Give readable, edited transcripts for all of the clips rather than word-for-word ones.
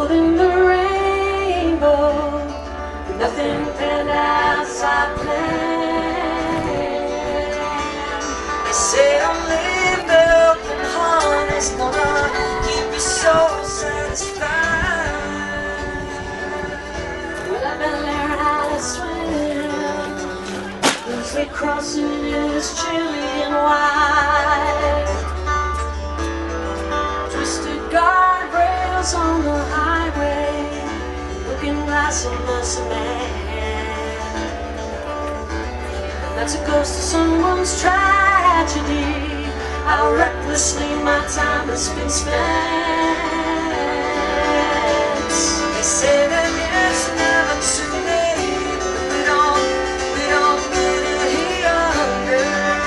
holding the rainbow. Nothing panned out as I planned. They say I'm living built and harnessed, gonna keep your soul satisfied. Well, I've been learning how to swim, loosely crossing is chilly and wide. Twisted guardrails on the highway, looking glass in the cement. And that's a ghost of someone's tragedy, how recklessly my time has been spent. They say that it's never too late, but we don't get it younger.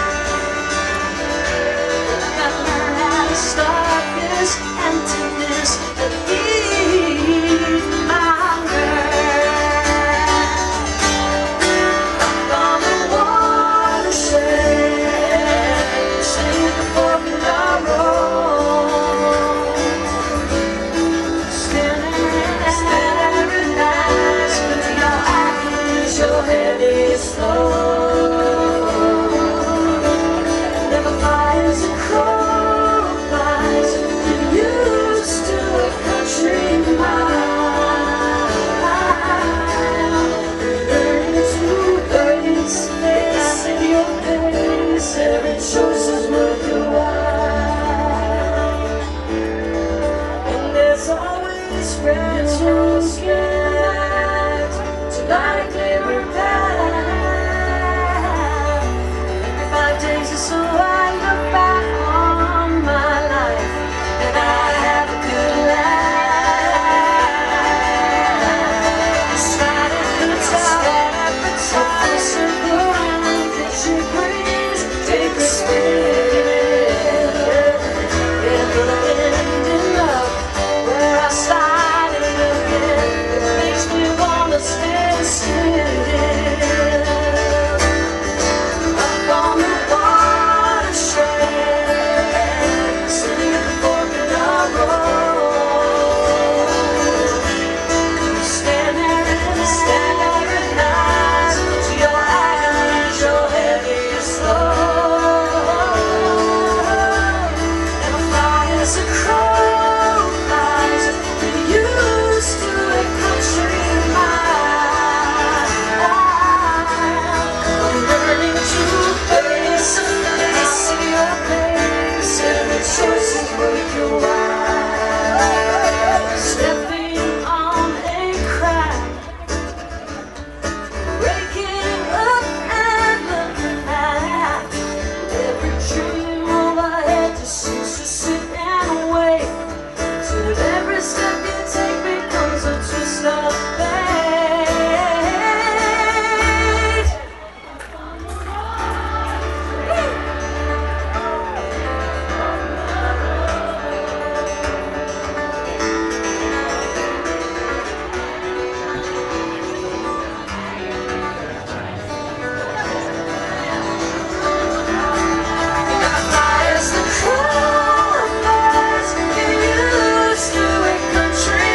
I gotta learn how to stop this emptiness that feeds my hunger. Up on the watershed, sitting at the fork in the road, staring eyes with your eyes, your head is slow. Never flies a crow flies. Used to a country mile, learning to face in your face. Every choice is worth your while, and there's always retrospect to likely repent. Every 5 days or so I look back on my life, and I have a good laugh. Stride at the top, a circle around, catch your breeze, take a spin. Yeah, blending up where I slide and look in, it makes me wanna stand still. Up on the watershed, sitting at the fork in the road, stand there and eyes to your eyes, your head is slow, and a fly as a crow flies. You're used to a country mile. I'm learning to face your pace. Every choice is worth your while. Stepping on a crack, breaking up and looking back. Every dream overhead just seems to sit and wait, till every step you take becomes a twist of fate. Flies the colors, get used to a country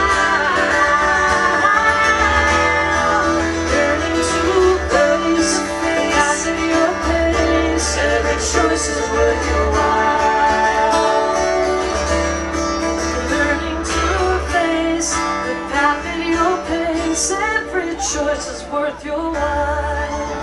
mile. Learning to face at your pace. Every choice is worth your while. Learning to face the path at your pace. Every choice is worth your while.